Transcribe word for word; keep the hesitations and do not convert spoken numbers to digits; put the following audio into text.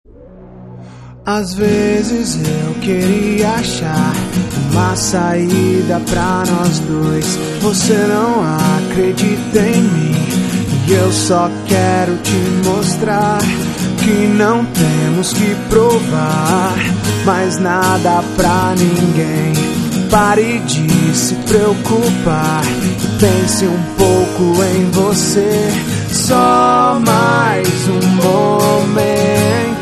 Às vezes eu queria achar uma saída pra nós dois. Você não acredita em mim e eu só quero te mostrar que não temos que provar mais nada pra ninguém. Pare de se preocupar e pense um pouco em você. Só mais um momento.